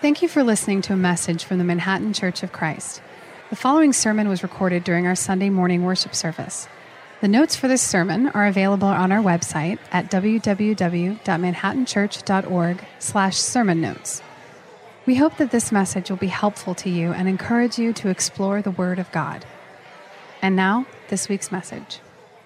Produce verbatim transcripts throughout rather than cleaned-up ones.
Thank you for listening to a message from the Manhattan Church of Christ. The following sermon was recorded during our Sunday morning worship service. The notes for this sermon are available on our website at w w w dot manhattan church dot org slash sermon notes. We hope that this message will be helpful to you and encourage you to explore the Word of God. And now, this week's message.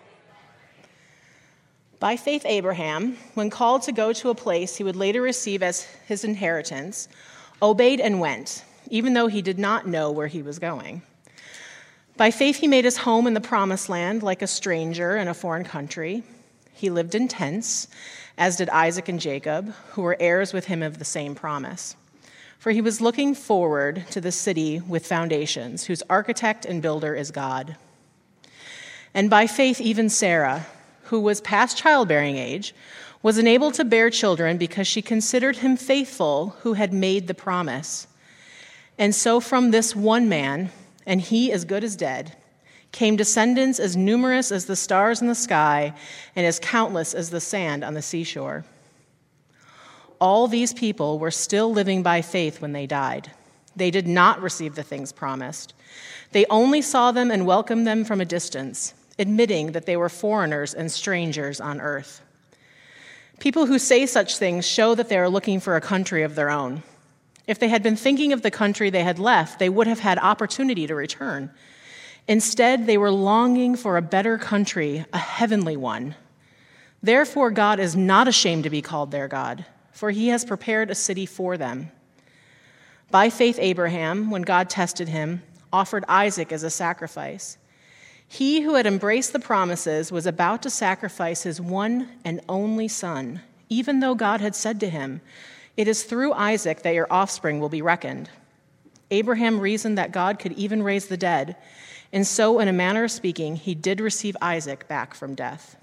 By faith, Abraham, when called to go to a place he would later receive as his inheritance, obeyed and went, even though he did not know where he was going. By faith, he made his home in the promised land like a stranger in a foreign country. He lived in tents, as did Isaac and Jacob, who were heirs with him of the same promise. For he was looking forward to the city with foundations, whose architect and builder is God. And by faith, even Sarah, who was past childbearing age, was enabled to bear children because she considered him faithful who had made the promise. And so from this one man, and he as good as dead, came descendants as numerous as the stars in the sky and as countless as the sand on the seashore. All these people were still living by faith when they died. They did not receive the things promised. They only saw them and welcomed them from a distance, admitting that they were foreigners and strangers on earth. People who say such things show that they are looking for a country of their own. If they had been thinking of the country they had left, they would have had opportunity to return. Instead, they were longing for a better country, a heavenly one. Therefore, God is not ashamed to be called their God, for he has prepared a city for them. By faith, Abraham, when God tested him, offered Isaac as a sacrifice. He who had embraced the promises was about to sacrifice his one and only son, even though God had said to him, "It is through Isaac that your offspring will be reckoned." Abraham reasoned that God could even raise the dead, and so, in a manner of speaking, he did receive Isaac back from death.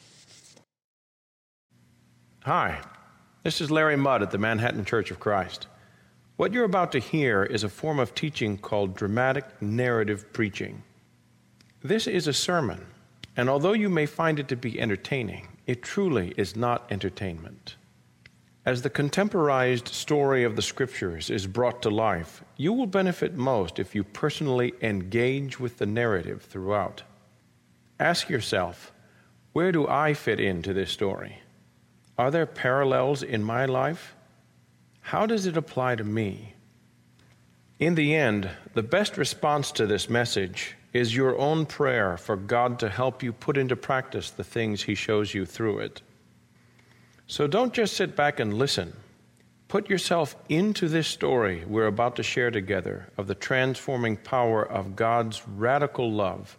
Hi, this is Larry Mudd at the Manhattan Church of Christ. What you're about to hear is a form of teaching called dramatic narrative preaching. This is a sermon, and although you may find it to be entertaining, it truly is not entertainment. As the contemporized story of the Scriptures is brought to life, you will benefit most if you personally engage with the narrative throughout. Ask yourself, where do I fit into this story? Are there parallels in my life? How does it apply to me? In the end, the best response to this message is your own prayer for God to help you put into practice the things he shows you through it. So don't just sit back and listen. Put yourself into this story we're about to share together of the transforming power of God's radical love.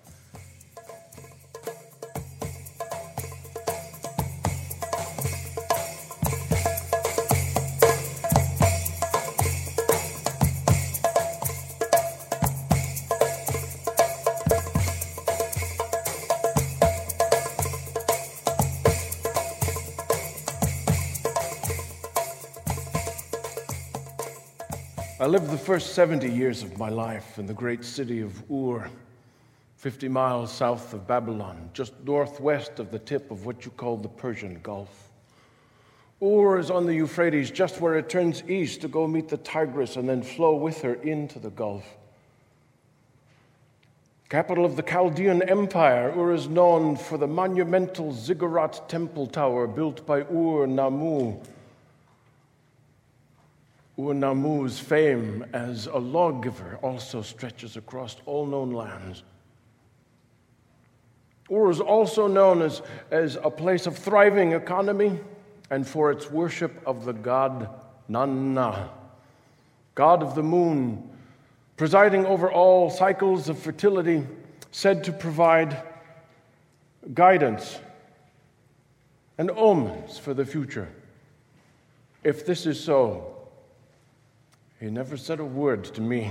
I lived the first seventy years of my life in the great city of Ur, fifty miles south of Babylon, just northwest of the tip of what you call the Persian Gulf. Ur is on the Euphrates, just where it turns east to go meet the Tigris and then flow with her into the Gulf. Capital of the Chaldean Empire, Ur is known for the monumental ziggurat temple tower built by Ur-Nammu. Ur-Nammu's fame as a lawgiver also stretches across all known lands. Ur is also known as, as a place of thriving economy and for its worship of the god Nanna, god of the moon, presiding over all cycles of fertility, said to provide guidance and omens for the future. If this is so, he never said a word to me.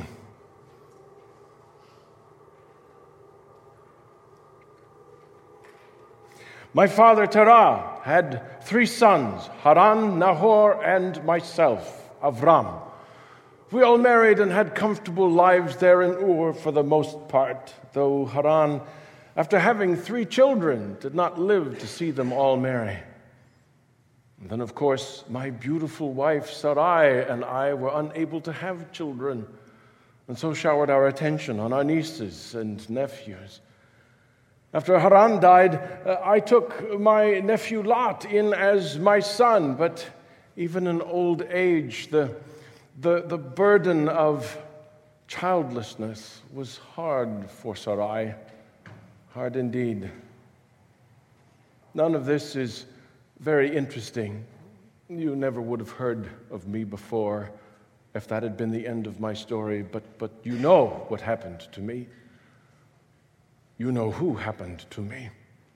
My father Terah had three sons, Haran, Nahor, and myself, Avram. We all married and had comfortable lives there in Ur for the most part, though Haran, after having three children, did not live to see them all marry. And then, of course, my beautiful wife, Sarai, and I were unable to have children, and so showered our attention on our nieces and nephews. After Haran died, uh, I took my nephew Lot in as my son, but even in old age, the, the, the burden of childlessness was hard for Sarai, hard indeed. None of this is very interesting. You never would have heard of me before if that had been the end of my story, but, but you know what happened to me. You know who happened to me.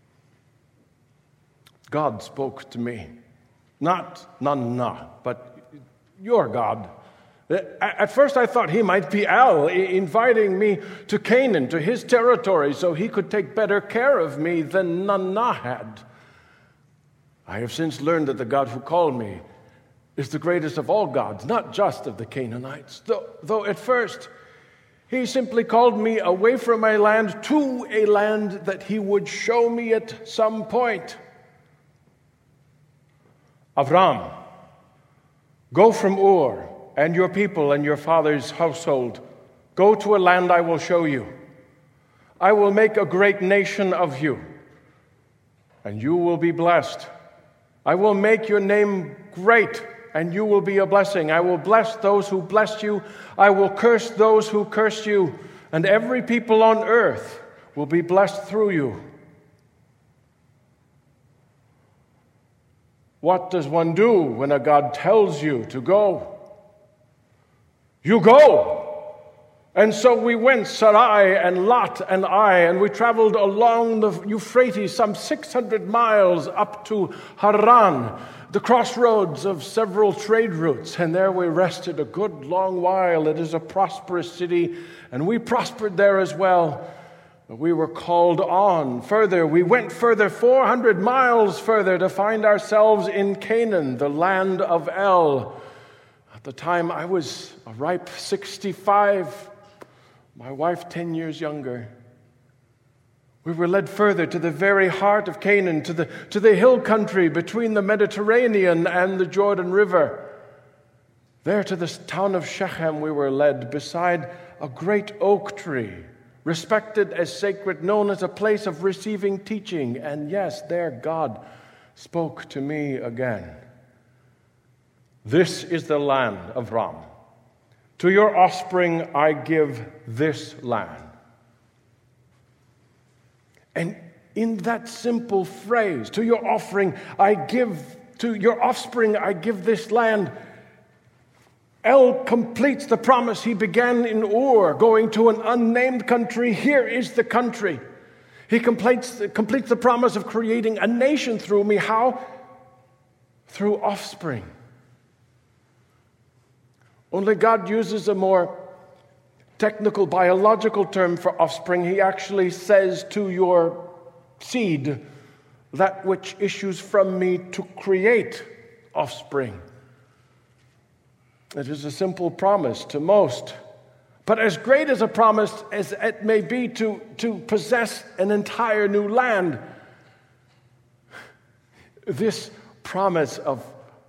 God spoke to me. Not Nanna, but your God. At first I thought he might be El, inviting me to Canaan, to his territory, so he could take better care of me than Nanna had. I have since learned that the God who called me is the greatest of all gods, not just of the Canaanites. Though, though at first he simply called me away from my land to a land that he would show me at some point. Avram, go from Ur and your people and your father's household. Go to a land I will show you. I will make a great nation of you, and you will be blessed. I will make your name great, and you will be a blessing. I will bless those who bless you. I will curse those who curse you, and every people on earth will be blessed through you. What does one do when a God tells you to go? You go. And so we went, Sarai and Lot and I, and we traveled along the Euphrates some six hundred miles up to Haran, the crossroads of several trade routes, and there we rested a good long while. It is a prosperous city, and we prospered there as well. But we were called on further. We went further, four hundred miles further, to find ourselves in Canaan, the land of El. At the time, I was a ripe sixty-five. My wife, ten years younger. We were led further to the very heart of Canaan, to the, to the hill country between the Mediterranean and the Jordan River. There to the town of Shechem we were led, beside a great oak tree, respected as sacred, known as a place of receiving teaching. And yes, there God spoke to me again. This is the land of Ram. To your offspring I give this land. And in that simple phrase, to your offering I give, to your offspring I give this land, El completes the promise he began in Ur, going to an unnamed country. Here is the country. He completes, completes the promise of creating a nation through me. How? Through offspring. Only God uses a more technical biological term for offspring. He actually says to your seed, that which issues from me to create offspring. It is a simple promise to most. But as great as a promise as it may be to, to possess an entire new land, this promise of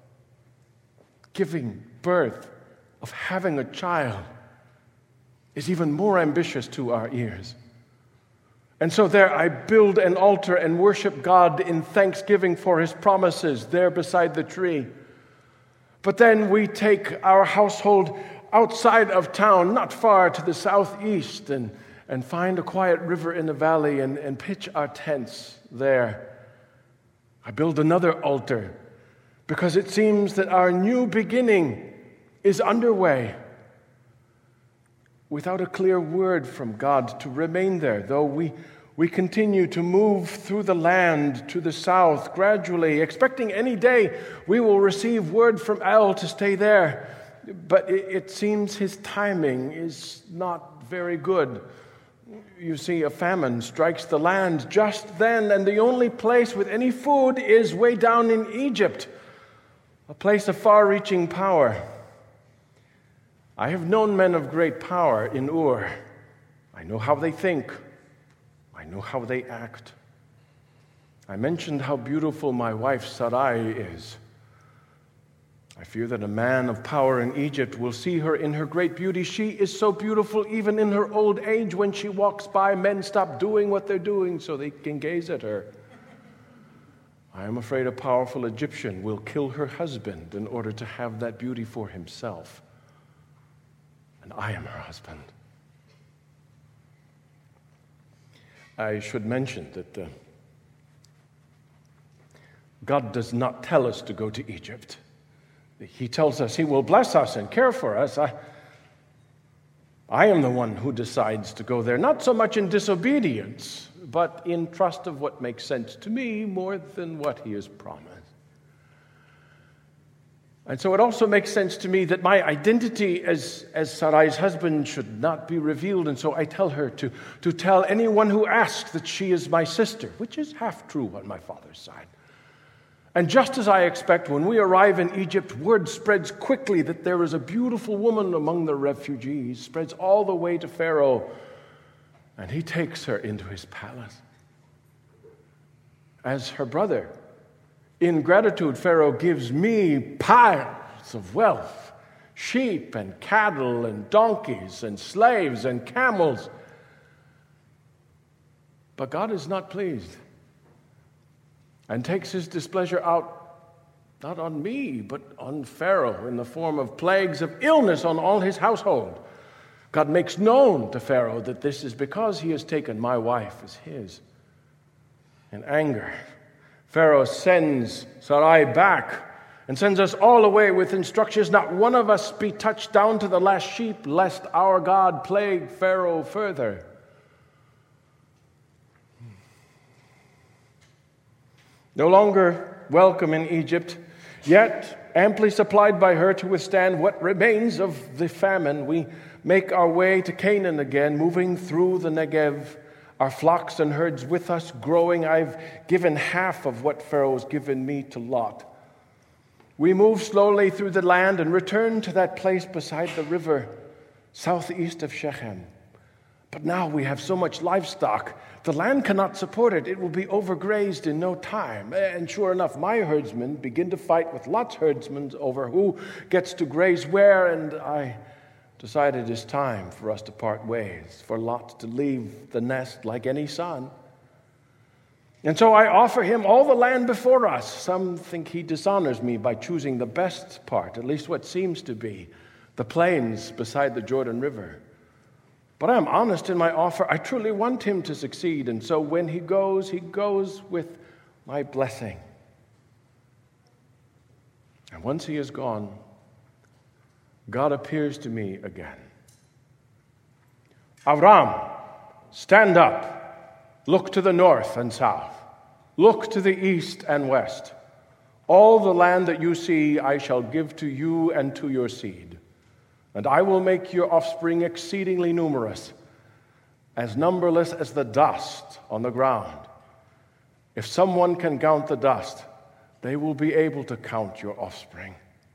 giving birth, of having a child, is even more ambitious to our ears. And so there I build an altar and worship God in thanksgiving for his promises there beside the tree. But then we take our household outside of town, not far to the southeast, and, and find a quiet river in the valley and, and pitch our tents there. I build another altar because it seems that our new beginning is underway, without a clear word from God to remain there, though we, we continue to move through the land to the south gradually, expecting any day we will receive word from El to stay there. But it, it seems his timing is not very good. You see, a famine strikes the land just then, and the only place with any food is way down in Egypt, a place of far-reaching power. I have known men of great power in Ur. I know how they think. I know how they act. I mentioned how beautiful my wife Sarai is. I fear that a man of power in Egypt will see her in her great beauty. She is so beautiful even in her old age. When she walks by, men stop doing what they're doing so they can gaze at her. I am afraid a powerful Egyptian will kill her husband in order to have that beauty for himself. And I am her husband. I should mention that uh, God does not tell us to go to Egypt. He tells us He will bless us and care for us. I, I am the one who decides to go there, not so much in disobedience, but in trust of what makes sense to me more than what He has promised. And so it also makes sense to me that my identity as, as Sarai's husband should not be revealed, and so I tell her to, to tell anyone who asks that she is my sister, which is half true on my father's side. And just as I expect, when we arrive in Egypt, word spreads quickly that there is a beautiful woman among the refugees, spreads all the way to Pharaoh, and he takes her into his palace. As her brother, in gratitude, Pharaoh gives me piles of wealth, sheep and cattle and donkeys and slaves and camels. But God is not pleased, and takes His displeasure out, not on me, but on Pharaoh in the form of plagues of illness on all his household. God makes known to Pharaoh that this is because he has taken my wife as his. In anger, Pharaoh sends Sarai back and sends us all away with instructions, not one of us be touched down to the last sheep, lest our God plague Pharaoh further. No longer welcome in Egypt, yet amply supplied by her to withstand what remains of the famine, we make our way to Canaan again, moving through the Negev, our flocks and herds with us growing. I've given half of what Pharaoh's given me to Lot. We move slowly through the land and return to that place beside the river, southeast of Shechem. But now we have so much livestock, the land cannot support it. It will be overgrazed in no time. And sure enough, my herdsmen begin to fight with Lot's herdsmen over who gets to graze where, and I decided it's time for us to part ways, for Lot to leave the nest like any son. And so I offer him all the land before us. Some think he dishonors me by choosing the best part, at least what seems to be, the plains beside the Jordan River. But I am honest in my offer. I truly want him to succeed. And so when he goes, he goes with my blessing. And once he is gone, God appears to me again. Avram, stand up. Look to the north and south. Look to the east and west. All the land that you see I shall give to you and to your seed. And I will make your offspring exceedingly numerous, as numberless as the dust on the ground. If someone can count the dust, they will be able to count your offspring.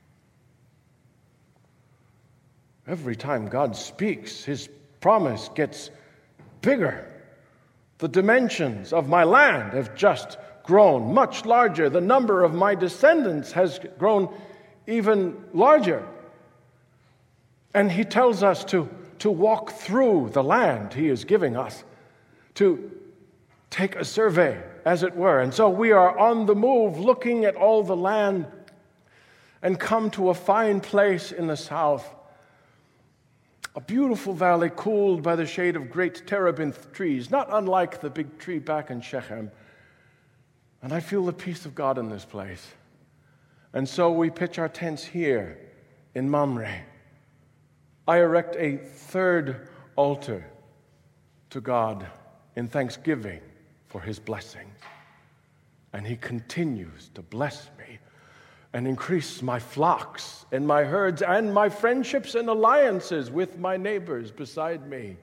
Every time God speaks, His promise gets bigger. The dimensions of my land have just grown much larger. The number of my descendants has grown even larger. And He tells us to, to walk through the land He is giving us, to take a survey, as it were. And so we are on the move, looking at all the land, and come to a fine place in the south, a beautiful valley cooled by the shade of great terebinth trees, not unlike the big tree back in Shechem. And I feel the peace of God in this place. And so we pitch our tents here in Mamre. I erect a third altar to God in thanksgiving for His blessing. And He continues to bless me and increase my flocks and my herds and my friendships and alliances with my neighbors beside me.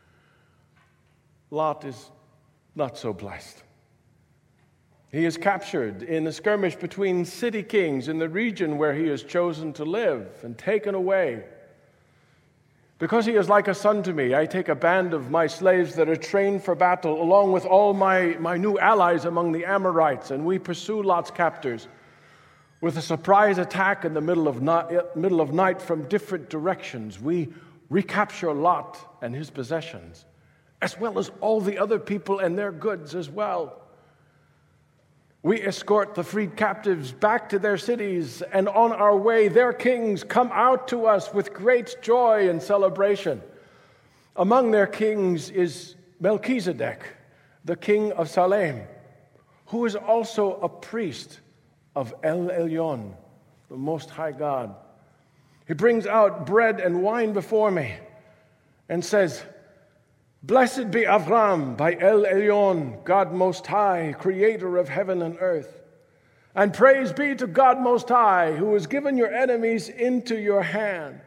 Lot is not so blessed. He is captured in a skirmish between city kings in the region where he has chosen to live and taken away. Because he is like a son to me, I take a band of my slaves that are trained for battle, along with all my, my new allies among the Amorites, and we pursue Lot's captors. with a surprise attack in the middle of night, middle of night from different directions, we recapture Lot and his possessions, as well as all the other people and their goods as well. We escort the freed captives back to their cities, and on our way, their kings come out to us with great joy and celebration. Among their kings is Melchizedek, the king of Salem, who is also a priest of El Elyon, the Most High God. He brings out bread and wine before me and says, "Blessed be Avram by El Elyon, God Most High, creator of heaven and earth. And praise be to God Most High, who has given your enemies into your hand."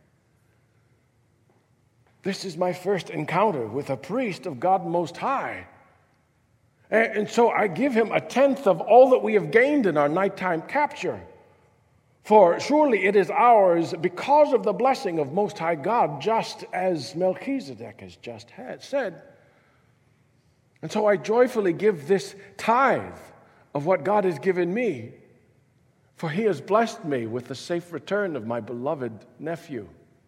This is my first encounter with a priest of God Most High. And so I give him a tenth of all that we have gained in our nighttime capture. For surely it is ours because of the blessing of Most High God, just as Melchizedek has just had said. And so I joyfully give this tithe of what God has given me, for he has blessed me with the safe return of my beloved nephew.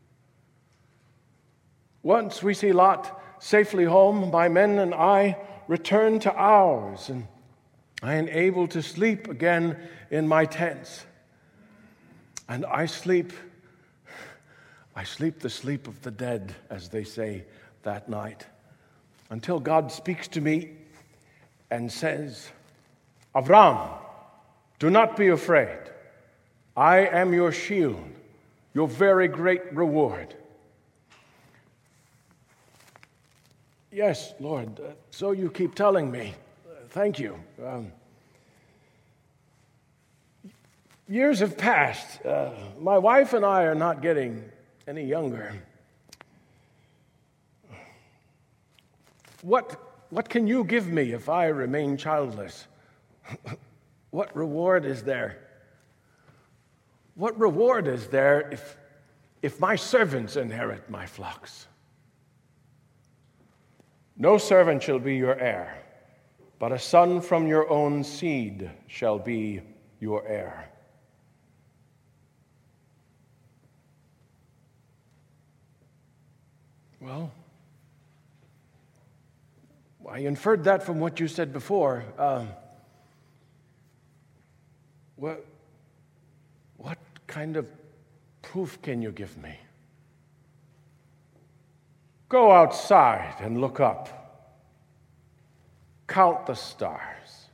Once we see Lot safely home, my men and I return to ours, and I am able to sleep again in my tents. And I sleep, I sleep the sleep of the dead, as they say that night, until God speaks to me and says, "Avram, do not be afraid. I am your shield, your very great reward." "Yes, Lord, uh, so you keep telling me. Uh, thank you." Um, years have passed. Uh, my wife and I are not getting any younger. What, what can you give me if I remain childless? What reward is there? What reward is there if, if my servants inherit my flocks? "No servant shall be your heir, but a son from your own seed shall be your heir." Well, I inferred that from what you said before. Um, what, what kind of proof can you give me? "Go outside and look up. Count the stars."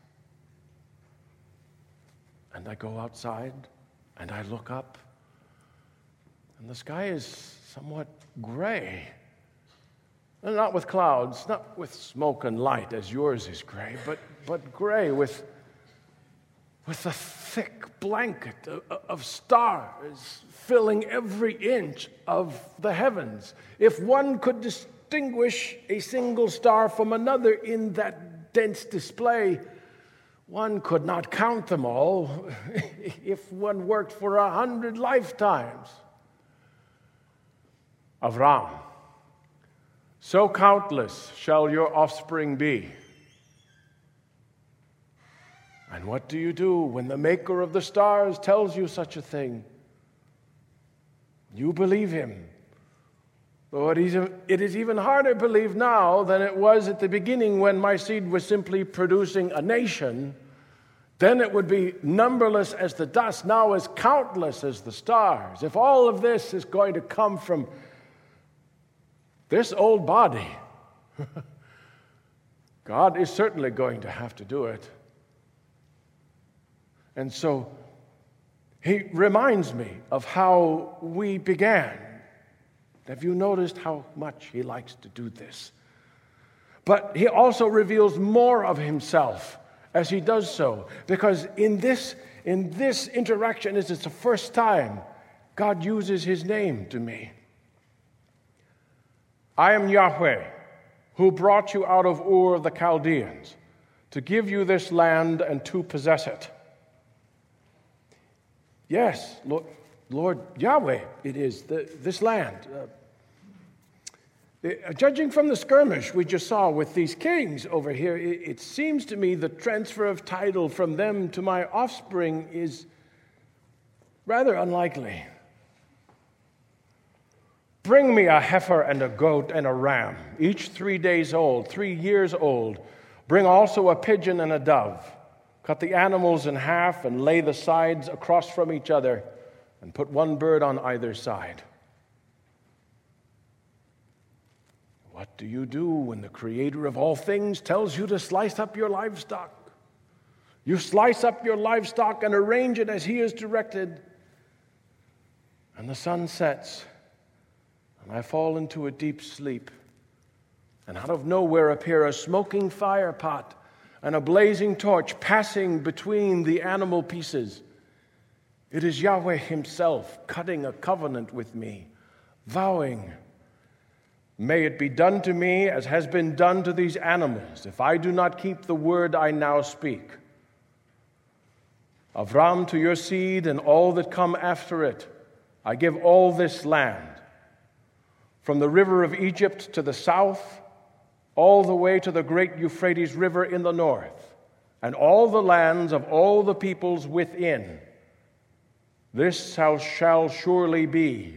And I go outside and I look up, and the sky is somewhat gray. And not with clouds, not with smoke and light as yours is gray, but, but gray with, with a thick blanket of, of stars filling every inch of the heavens. If one could distinguish a single star from another in that dense display, one could not count them all if one worked for a hundred lifetimes. Avram, so countless shall your offspring be. And what do you do when the maker of the stars tells you such a thing? You believe him. Though it is even harder to believe now than it was at the beginning when my seed was simply producing a nation. Then it would be numberless as the dust, now as countless as the stars. If all of this is going to come from this old body, God is certainly going to have to do it. And so he reminds me of how we began. Have you noticed how much he likes to do this? But he also reveals more of himself as he does so, because in this, in this interaction, it's the first time God uses his name to me. "I am Yahweh, who brought you out of Ur of the Chaldeans, to give you this land and to possess it." Yes, Lord, Lord Yahweh, it is, the, this land. Uh, the, judging from the skirmish we just saw with these kings over here, it, it seems to me the transfer of title from them to my offspring is, Rather unlikely. Bring me a heifer and a goat and a ram, each three days old, three years old. Bring also a pigeon and a dove. Cut the animals in half and lay the sides across from each other, and put one bird on either side. What do you do when the Creator of all things tells you to slice up your livestock? You slice up your livestock and arrange it as He is directed. And the sun sets, and I fall into a deep sleep. And out of nowhere appear a smoking fire pot and a blazing torch passing between the animal pieces. It is Yahweh Himself cutting a covenant with me, vowing, may it be done to me as has been done to these animals, if I do not keep the word I now speak. Avram, to your seed and all that come after it, I give all this land, from the river of Egypt to the south, all the way to the great Euphrates River in the north, and all the lands of all the peoples within. This house shall surely be.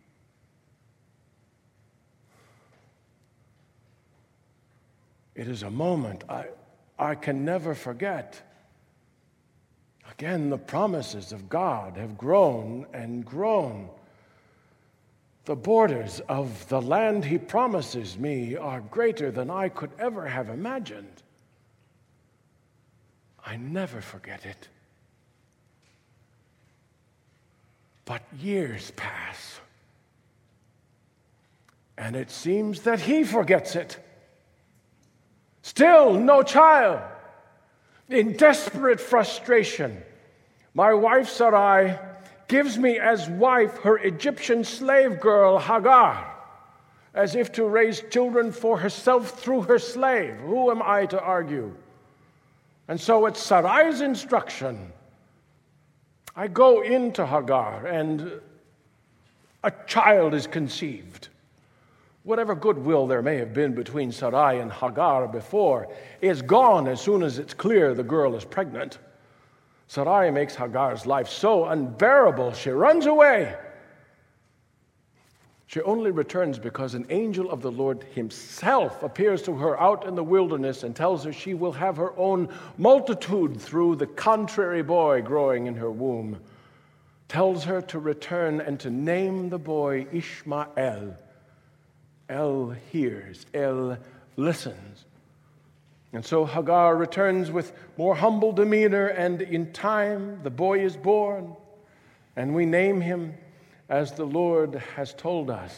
It is a moment I, I can never forget. Again, the promises of God have grown and grown. The borders of the land He promises me are greater than I could ever have imagined. I never forget it. But years pass, and it seems that He forgets it. Still no child. In desperate frustration, my wife Sarai gives me as wife her Egyptian slave girl Hagar, as if to raise children for herself through her slave. Who am I to argue? And so at Sarai's instruction, I go into Hagar, and a child is conceived. Whatever goodwill there may have been between Sarai and Hagar before is gone as soon as it's clear the girl is pregnant. Sarai makes Hagar's life so unbearable, she runs away. She only returns because an angel of the Lord Himself appears to her out in the wilderness and tells her she will have her own multitude through the contrary boy growing in her womb. Tells her to return and to name the boy Ishmael. El hears, El listens. And so Hagar returns with more humble demeanor, and in time the boy is born, and we name him as the Lord has told us.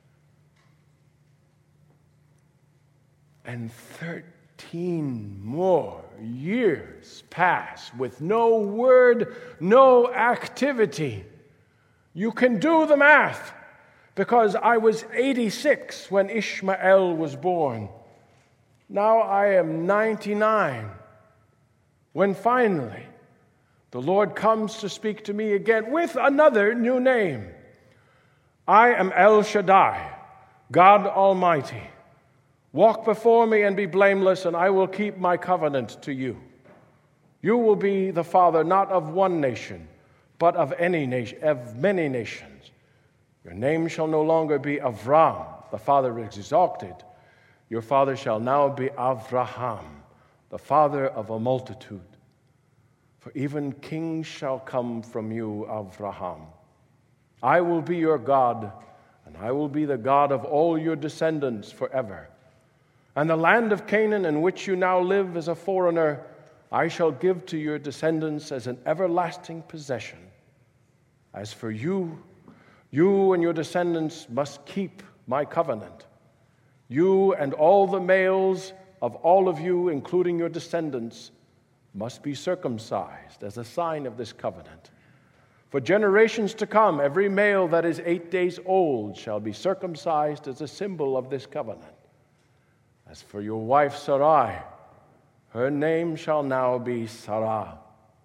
And thirteen more years pass with no word, no activity. You can do the math, because I was eighty-six when Ishmael was born. Now I am ninety-nine, when finally the Lord comes to speak to me again with another new name. I am El Shaddai, God Almighty. Walk before me and be blameless, and I will keep my covenant to you. You will be the father not of one nation, but of any nation, of many nations. Your name shall no longer be Avram, the father is exalted. Your father shall now be Avraham, the father of a multitude. For even kings shall come from you, Avraham. I will be your God, and I will be the God of all your descendants forever. And the land of Canaan in which you now live as a foreigner, I shall give to your descendants as an everlasting possession. As for you, you and your descendants must keep my covenant. You and all the males of all of you, including your descendants, must be circumcised as a sign of this covenant. For generations to come, every male that is eight days old shall be circumcised as a symbol of this covenant. As for your wife Sarai, her name shall now be Sarah,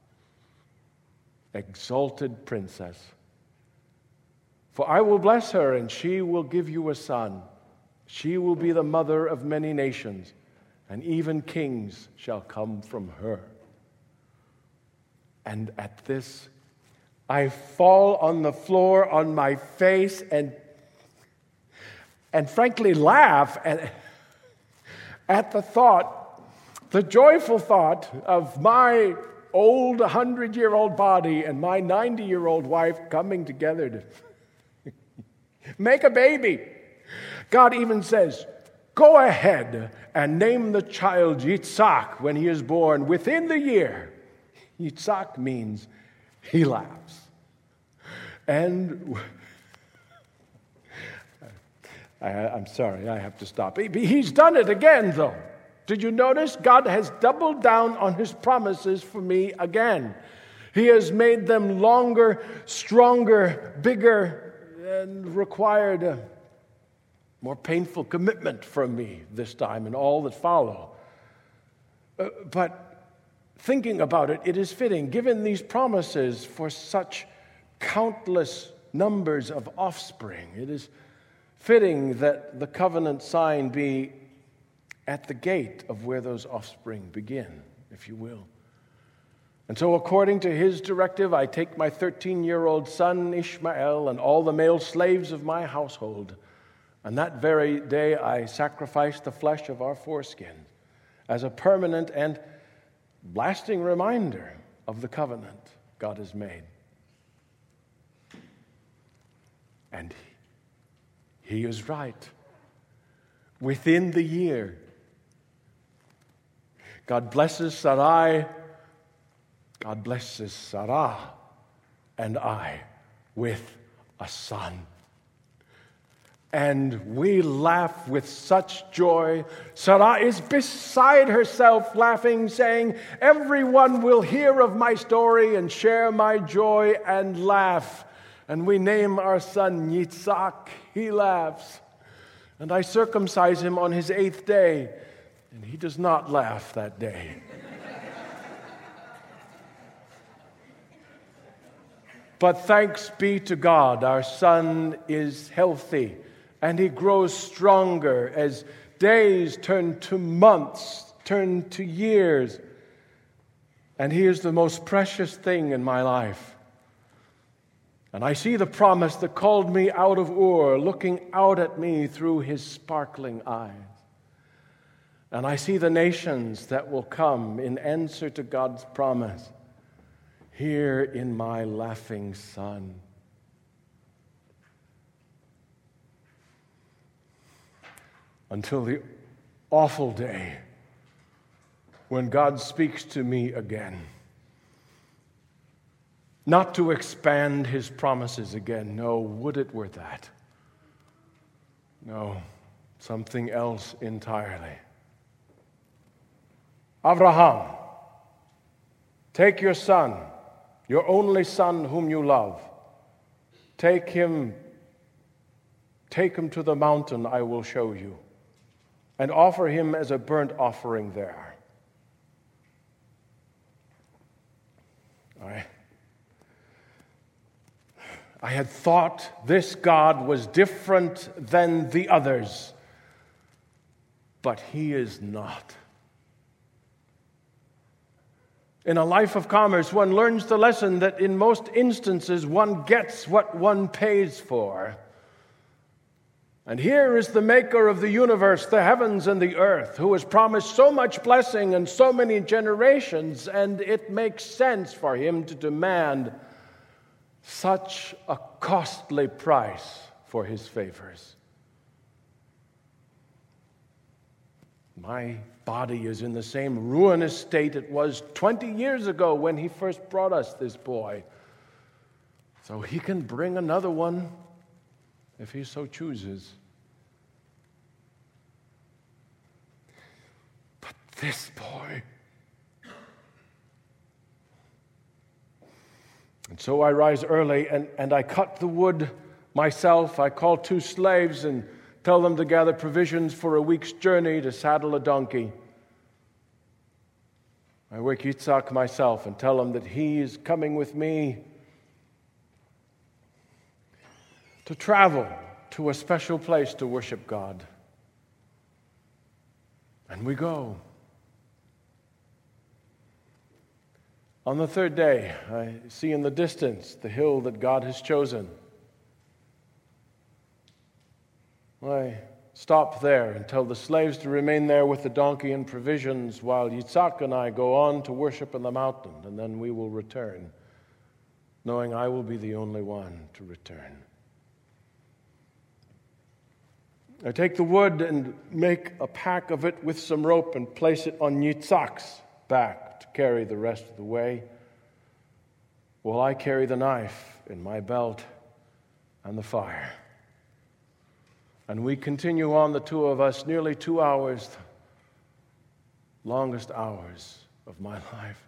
exalted princess. For I will bless her, and she will give you a son. She will be the mother of many nations, and even kings shall come from her. And at this, I fall on the floor on my face and, and frankly laugh at, at the thought, the joyful thought of my old hundred-year-old body and my ninety-year-old wife coming together to make a baby. God even says, go ahead and name the child Yitzhak when he is born within the year. Yitzhak means he laughs. And I, I'm sorry, I have to stop. He, he's done it again, though. Did you notice? God has doubled down on his promises for me again. He has made them longer, stronger, bigger, and required a more painful commitment from me this time and all that follow. Uh, but thinking about it, it is fitting, given these promises for such countless numbers of offspring, it is fitting that the covenant sign be at the gate of where those offspring begin, if you will. And so according to his directive, I take my thirteen-year-old son Ishmael and all the male slaves of my household, and that very day I sacrifice the flesh of our foreskin as a permanent and lasting reminder of the covenant God has made. And he is right. Within the year, God blesses Sarai, God blesses Sarah and I with a son. And we laugh with such joy. Sarah is beside herself laughing, saying, everyone will hear of my story and share my joy and laugh. And we name our son Yitzhak. He laughs. And I circumcise him on his eighth day. And he does not laugh that day. But thanks be to God, our son is healthy. And he grows stronger as days turn to months, turn to years. And he is the most precious thing in my life. And I see the promise that called me out of Ur, looking out at me through his sparkling eyes. And I see the nations that will come in answer to God's promise, here in my laughing son. Until the awful day when God speaks to me again. Not to expand his promises again. No, would it were that. No, something else entirely. Abraham, take your son, your only son whom you love. Take him, take him to the mountain I will show you, and offer him as a burnt offering there. All right. I had thought this God was different than the others, but he is not. In a life of commerce, one learns the lesson that in most instances one gets what one pays for. And here is the maker of the universe, the heavens and the earth, who has promised so much blessing and so many generations, and it makes sense for him to demand such a costly price for his favors. My body is in the same ruinous state it was twenty years ago when he first brought us this boy. So he can bring another one if he so chooses. But this boy... And so I rise early and, and I cut the wood myself. I call two slaves and tell them to gather provisions for a week's journey to saddle a donkey. I wake Yitzhak myself and tell him that he is coming with me to travel to a special place to worship God. And we go. On the third day, I see in the distance the hill that God has chosen. I stop there and tell the slaves to remain there with the donkey and provisions while Yitzhak and I go on to worship in the mountain, and then we will return, knowing I will be the only one to return. I take the wood and make a pack of it with some rope and place it on Yitzhak's back to carry the rest of the way, while I carry the knife in my belt and the fire. And we continue on, the two of us, nearly two hours, the longest hours of my life.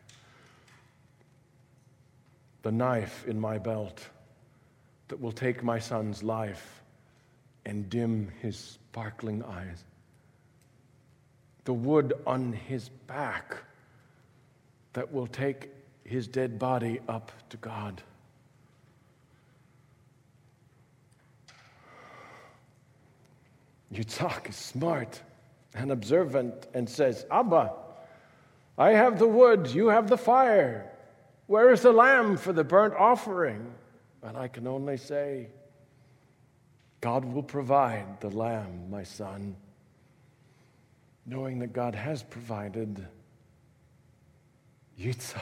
The knife in my belt that will take my son's life and dim his sparkling eyes. The wood on his back that will take his dead body up to God. Yitzhak is smart and observant and says, Abba, I have the wood, you have the fire. Where is the lamb for the burnt offering? And I can only say, God will provide the lamb, my son, knowing that God has provided Yitzhak.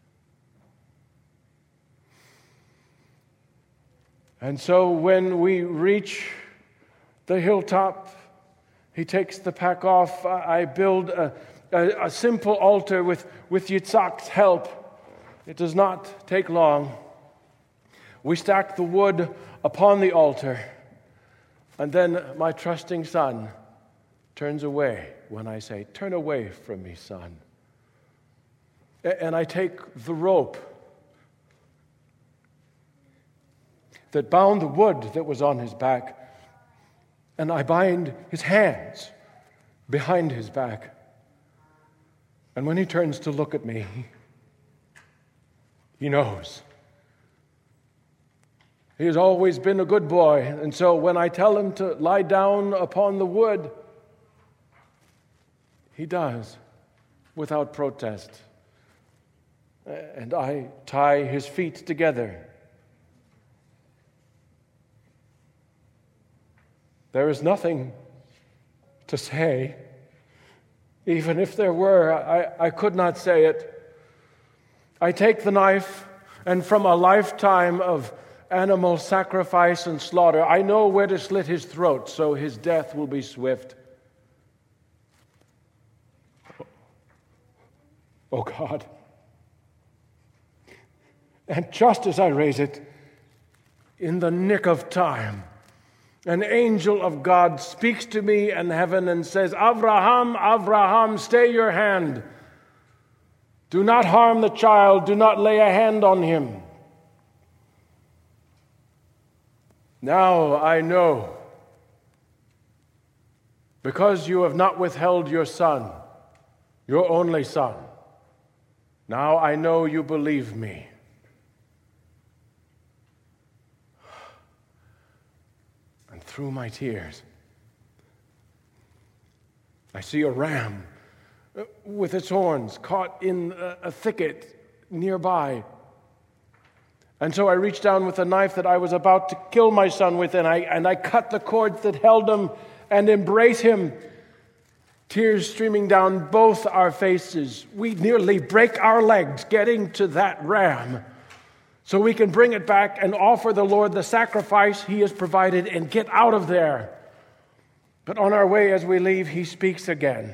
And so when we reach the hilltop, he takes the pack off. I build a, a, a simple altar with, with Yitzhak's help. It does not take long. We stack the wood upon the altar, and then my trusting son turns away when I say, turn away from me, son. And I take the rope that bound the wood that was on his back, and I bind his hands behind his back. And when he turns to look at me, he knows. He has always been a good boy, and so when I tell him to lie down upon the wood, he does, without protest. And I tie his feet together. There is nothing to say. Even if there were, I, I could not say it. I take the knife, and from a lifetime of animal sacrifice and slaughter, I know where to slit his throat so his death will be swift. Oh God. And just as I raise it, in the nick of time, an angel of God speaks to me in heaven and says, Avraham, Avraham, stay your hand. Do not harm the child. Do not lay a hand on him. Now I know, because you have not withheld your son, your only son, now I know you believe me. And through my tears, I see a ram with its horns caught in a thicket nearby. And so I reached down with a knife that I was about to kill my son with, and I, and I cut the cords that held him and embrace him. Tears streaming down both our faces. We nearly break our legs getting to that ram so we can bring it back and offer the Lord the sacrifice he has provided and get out of there. But on our way as we leave, he speaks again.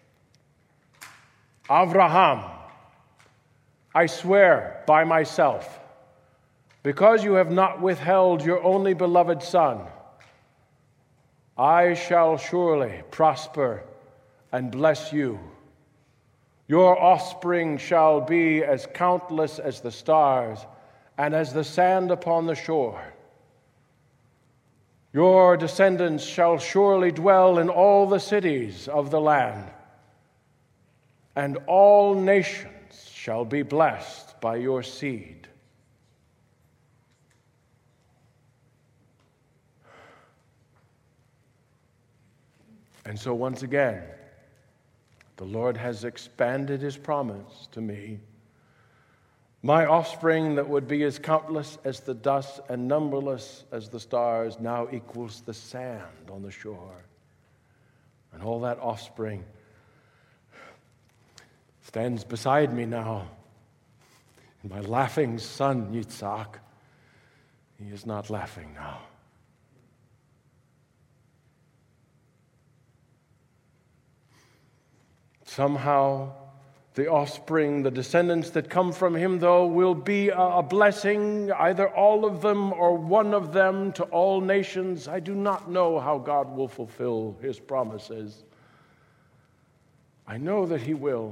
Avraham, I swear by myself, because you have not withheld your only beloved son, I shall surely prosper and bless you. Your offspring shall be as countless as the stars and as the sand upon the shore. Your descendants shall surely dwell in all the cities of the land, and all nations shall be blessed by your seed. And so once again, the Lord has expanded his promise to me My offspring that would be as countless as the dust and numberless as the stars now equals the sand on the shore. And all that offspring stands beside me now. And my laughing son, Yitzhak, he is not laughing now. Somehow, the offspring, the descendants that come from him, though, will be a blessing, either all of them or one of them, to all nations. I do not know how God will fulfill his promises. I know that he will.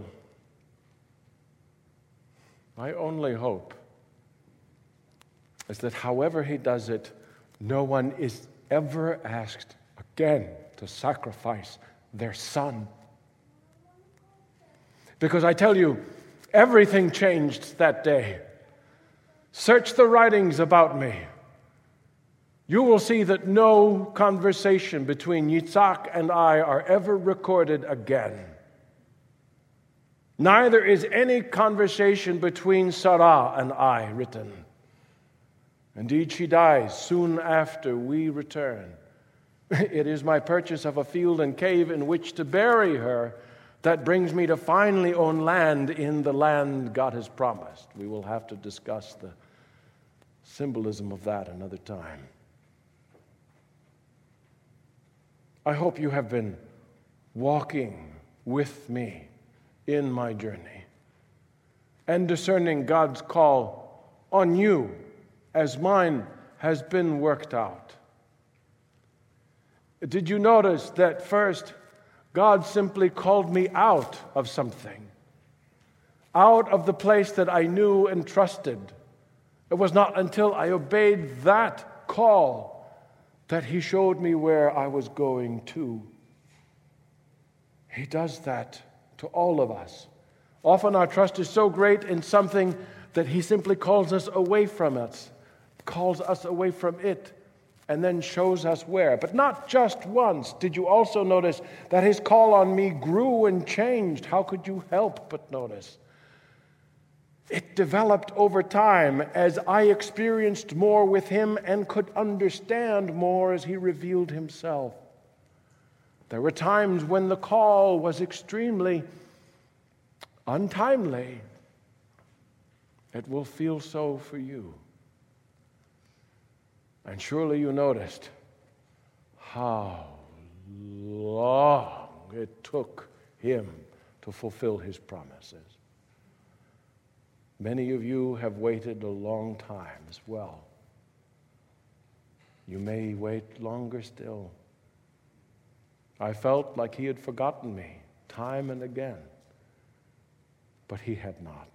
My only hope is that however he does it, no one is ever asked again to sacrifice their son. Because I tell you, everything changed that day. Search the writings about me. You will see that no conversation between Yitzhak and I are ever recorded again. Neither is any conversation between Sarah and I written. Indeed, she dies soon after we return. It is my purchase of a field and cave in which to bury her that brings me to finally own land in the land God has promised. We will have to discuss the symbolism of that another time. I hope you have been walking with me in my journey and discerning God's call on you as mine has been worked out. Did you notice that first God simply called me out of something, out of the place that I knew and trusted? It was not until I obeyed that call that he showed me where I was going to. He does that to all of us. Often our trust is so great in something that he simply calls us away from it, calls us away from it, and then shows us where. But not just once. Did you also notice that his call on me grew and changed? How could you help but notice? It developed over time as I experienced more with him and could understand more as he revealed himself. There were times when the call was extremely untimely. It will feel so for you. And surely you noticed how long it took him to fulfill his promises. Many of you have waited a long time as well. You may wait longer still. I felt like he had forgotten me time and again, but he had not.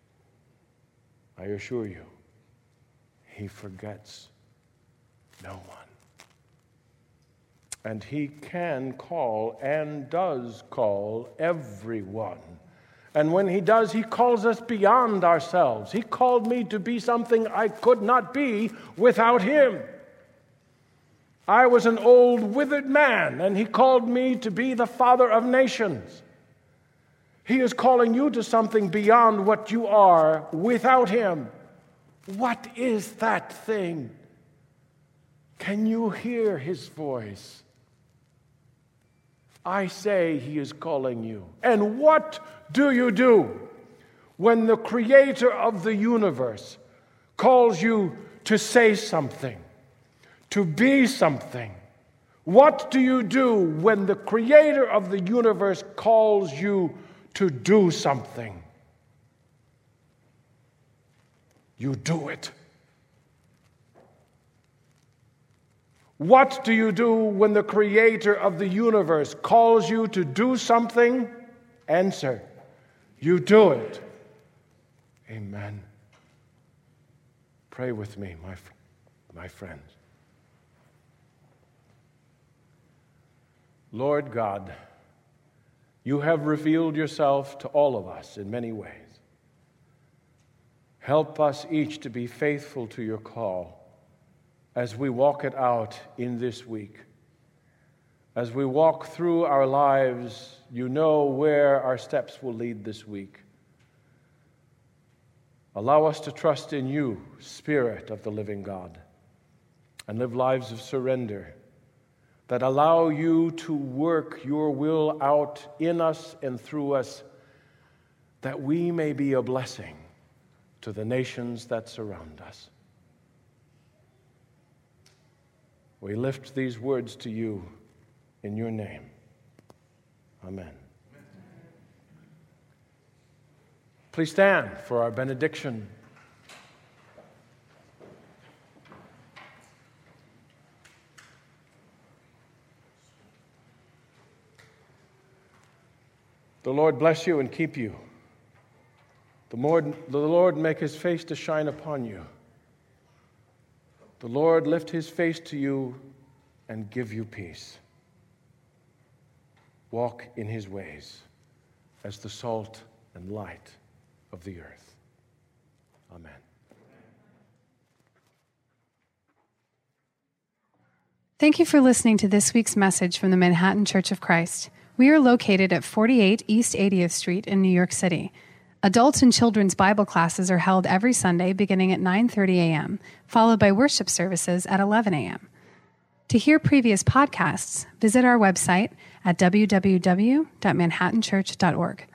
I assure you, he forgets no one. And he can call and does call everyone. And when he does, he calls us beyond ourselves. He called me to be something I could not be without him. I was an old, withered man, and he called me to be the father of nations. He is calling you to something beyond what you are without him. What is that thing? Can you hear his voice? I say he is calling you. And what do you do when the creator of the universe calls you to say something, to be something? What do you do when the creator of the universe calls you to do something? You do it. What do you do when the creator of the universe calls you to do something? Answer, you do it. Amen. Pray with me, my, my friends. Lord God, you have revealed yourself to all of us in many ways. Help us each to be faithful to your call as we walk it out in this week. As we walk through our lives, you know where our steps will lead this week. Allow us to trust in you, Spirit of the living God, and live lives of surrender that allow you to work your will out in us and through us, that we may be a blessing to the nations that surround us. We lift these words to you in your name. Amen. Please stand for our benediction. The Lord bless you and keep you. The Lord, the Lord make his face to shine upon you. The Lord lift his face to you and give you peace. Walk in his ways as the salt and light of the earth. Amen. Thank you for listening to this week's message from the Manhattan Church of Christ. We are located at forty-eight East eightieth Street in New York City. Adults and children's Bible classes are held every Sunday beginning at nine thirty a.m., followed by worship services at eleven a.m. To hear previous podcasts, visit our website at w w w dot manhattan church dot org.